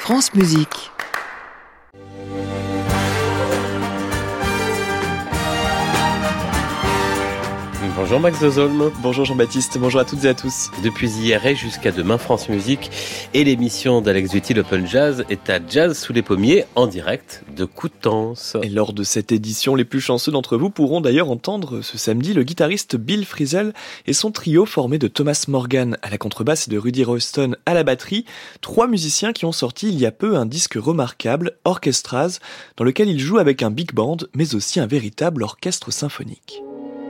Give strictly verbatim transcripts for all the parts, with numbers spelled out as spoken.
France Musique. Bonjour Max Dozolm. Bonjour Jean-Baptiste, bonjour à toutes et à tous. Depuis hier et jusqu'à demain, France Musique et l'émission d'Alex Dutil Open Jazz est à Jazz sous les pommiers en direct de Coutances. Et lors de cette édition, les plus chanceux d'entre vous pourront d'ailleurs entendre ce samedi le guitariste Bill Frisell et son trio formé de Thomas Morgan à la contrebasse et de Rudy Royston à la batterie. Trois musiciens qui ont sorti il y a peu un disque remarquable, Orchestras, dans lequel ils jouent avec un big band mais aussi un véritable orchestre symphonique.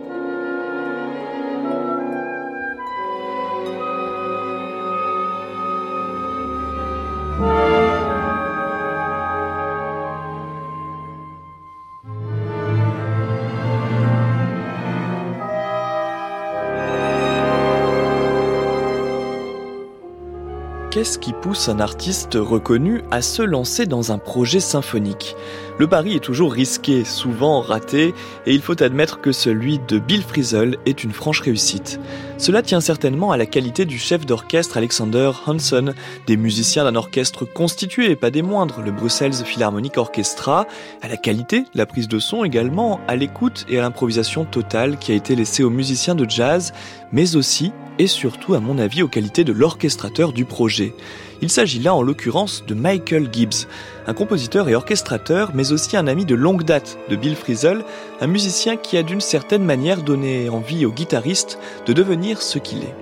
Qu'est-ce qui pousse un artiste reconnu à se lancer dans un projet symphonique ? Le pari est toujours risqué, souvent raté, et il faut admettre que celui de Bill Frisell est une franche réussite. Cela tient certainement à la qualité du chef d'orchestre Alexander Hanson, des musiciens d'un orchestre constitué, et pas des moindres, le Brussels Philharmonic Orchestra, à la qualité de la prise de son également, à l'écoute et à l'improvisation totale qui a été laissée aux musiciens de jazz, mais aussi et surtout, à mon avis, aux qualités de l'orchestrateur du projet. Il s'agit là, en l'occurrence, de Michael Gibbs, un compositeur et orchestrateur, mais aussi un ami de longue date de Bill Frisell, un musicien qui a d'une certaine manière donné envie au guitariste de devenir ce qu'il est.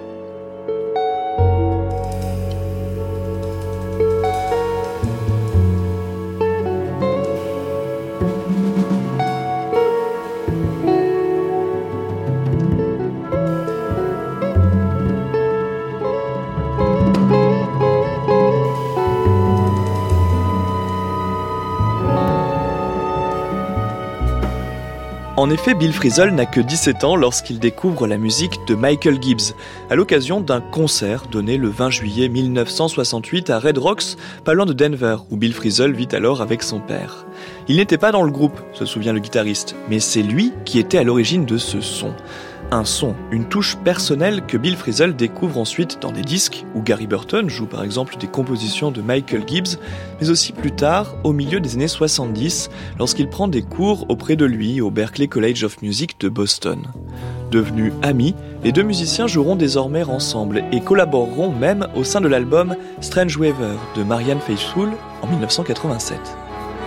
En effet, Bill Frisell n'a que dix-sept ans lorsqu'il découvre la musique de Michael Gibbs, à l'occasion d'un concert donné le vingt juillet mille neuf cent soixante-huit à Red Rocks, pas loin de Denver, où Bill Frisell vit alors avec son père. Il n'était pas dans le groupe, se souvient le guitariste, mais c'est lui qui était à l'origine de ce son. Un son, une touche personnelle que Bill Frisell découvre ensuite dans des disques où Gary Burton joue par exemple des compositions de Michael Gibbs, mais aussi plus tard, au milieu des années soixante-dix, lorsqu'il prend des cours auprès de lui au Berklee College of Music de Boston. Devenus amis, les deux musiciens joueront désormais ensemble et collaboreront même au sein de l'album Strange Weather de Marianne Faithfull en dix-neuf cent quatre-vingt-sept.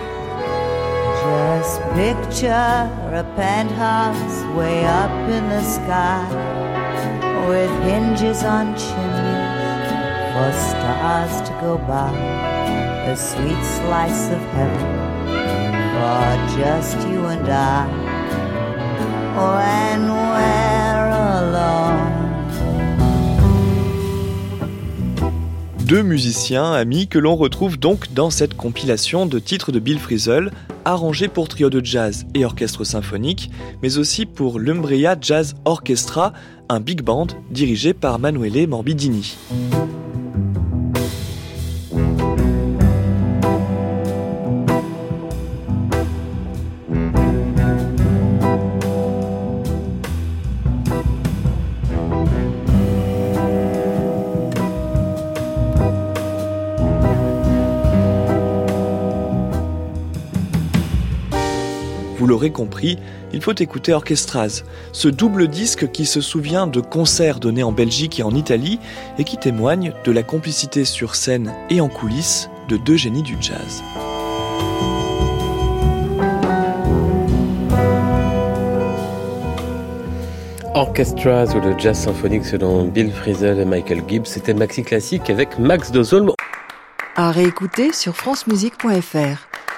Just picture a penthouse way up in the sky with hinges on chimneys for stars to go by. A sweet slice of heaven for just you and I. When we're alone. Deux musiciens amis que l'on retrouve donc dans cette compilation de titres de Bill Frisell, arrangés pour trio de jazz et orchestre symphonique, mais aussi pour l'Umbria Jazz Orchestra, un big band dirigé par Manuele Morbidini. Vous l'aurez compris, il faut écouter Orchestras, ce double disque qui se souvient de concerts donnés en Belgique et en Italie et qui témoigne de la complicité sur scène et en coulisses de deux génies du jazz. Orchestras ou le jazz symphonique selon Bill Frisell et Michael Gibbs, c'était Maxi Classique avec Max Dozolm. À réécouter sur francemusique point f r.